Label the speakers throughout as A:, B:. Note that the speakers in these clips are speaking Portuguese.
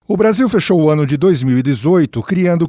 A: O Brasil fechou o ano de 2018 criando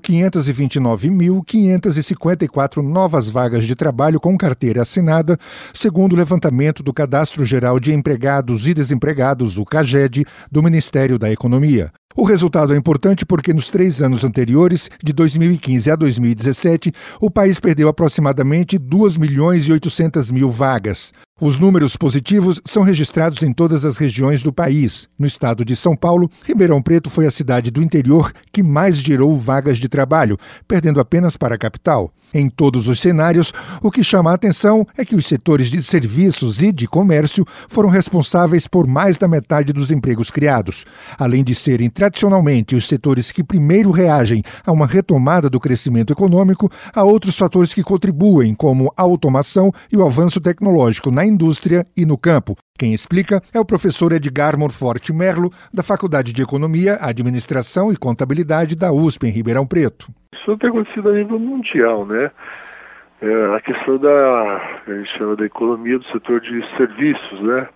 A: 529.554 novas vagas de trabalho com carteira assinada, segundo o levantamento do Cadastro Geral de Empregados e Desempregados, o CAGED, do Ministério da Economia. O resultado é importante porque nos 3 anos anteriores, de 2015 a 2017, o país perdeu aproximadamente 2.800.000 vagas. Os números positivos são registrados em todas as regiões do país. No estado de São Paulo, Ribeirão Preto foi a cidade do interior que mais gerou vagas de trabalho, perdendo apenas para a capital. Em todos os cenários, o que chama a atenção é que os setores de serviços e de comércio foram responsáveis por mais da metade dos empregos criados. Além de serem tradicionalmente os setores que primeiro reagem a uma retomada do crescimento econômico, há outros fatores que contribuem, como a automação e o avanço tecnológico na indústria e no campo. Quem explica é o professor Edgar Monforte Merlo, da Faculdade de Economia, Administração e Contabilidade da USP, em Ribeirão Preto.
B: Isso tem acontecido a nível mundial, né? A questão a gente chama da economia do setor de serviços, né?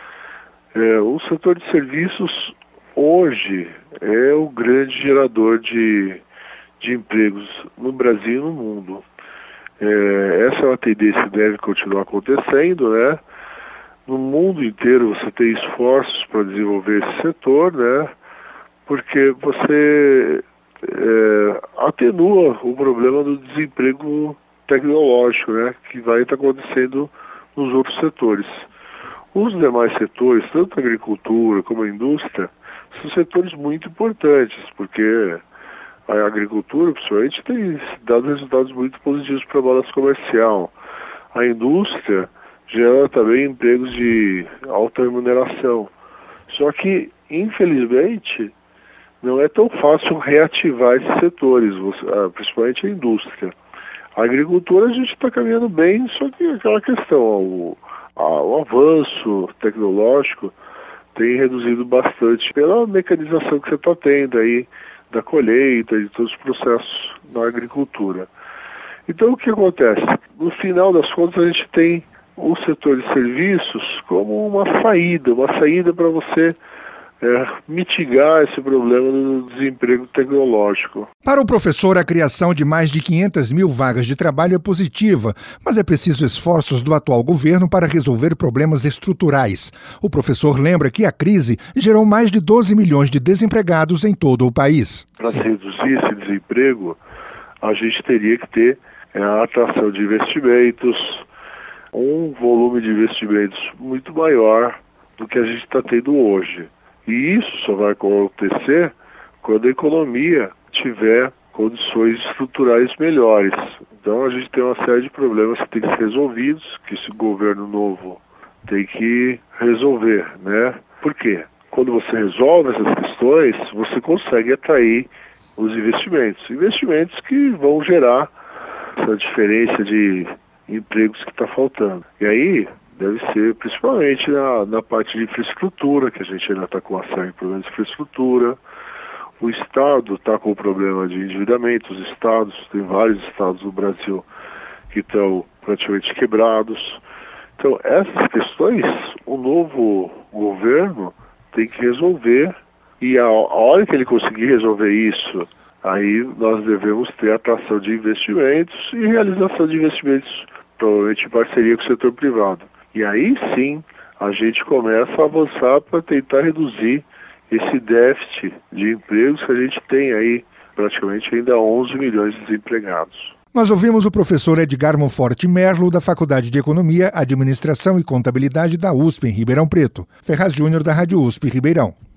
B: O setor de serviços hoje é o grande gerador de empregos no Brasil e no mundo. Essa é uma tendência que deve continuar acontecendo, né? No mundo inteiro você tem esforços para desenvolver esse setor, né? Porque você atenua o problema do desemprego tecnológico, né? Que vai estar acontecendo nos outros setores. Os demais setores, tanto a agricultura como a indústria, são setores muito importantes, porque a agricultura, principalmente, tem dado resultados muito positivos para a balança comercial. A indústria gera também empregos de alta remuneração. Só que, infelizmente, não é tão fácil reativar esses setores, principalmente a indústria. A agricultura a gente está caminhando bem, só que aquela questão, o avanço tecnológico tem reduzido bastante pela mecanização que você está tendo aí, da colheita e de todos os processos na agricultura. Então o que acontece? No final das contas a gente tem o setor de serviços como uma saída para você mitigar esse problema do desemprego tecnológico.
A: Para o professor, a criação de mais de 500.000 vagas de trabalho é positiva, mas é preciso esforços do atual governo para resolver problemas estruturais. O professor lembra que a crise gerou mais de 12 milhões de desempregados em todo o país.
B: Para se reduzir esse desemprego, a gente teria que ter a atração de investimentos, um volume de investimentos muito maior do que a gente está tendo hoje. E isso só vai acontecer quando a economia tiver condições estruturais melhores. Então a gente tem uma série de problemas que tem que ser resolvidos, que esse governo novo tem que resolver, né? Por quê? Quando você resolve essas questões, você consegue atrair os investimentos. Investimentos que vão gerar essa diferença de empregos que está faltando. E aí deve ser principalmente na parte de infraestrutura, que a gente ainda está com uma série de problemas de infraestrutura. O Estado está com o problema de endividamento. Os estados, tem vários estados do Brasil que estão praticamente quebrados. Então, essas questões, o novo governo tem que resolver, e a hora que ele conseguir resolver isso, aí nós devemos ter atração de investimentos e realização de investimentos, provavelmente em parceria com o setor privado. E aí sim a gente começa a avançar para tentar reduzir esse déficit de empregos que a gente tem aí praticamente ainda 11 milhões de desempregados.
A: Nós ouvimos o professor Edgar Monforte Merlo, da Faculdade de Economia, Administração e Contabilidade da USP, em Ribeirão Preto. Ferraz Júnior, da Rádio USP, Ribeirão.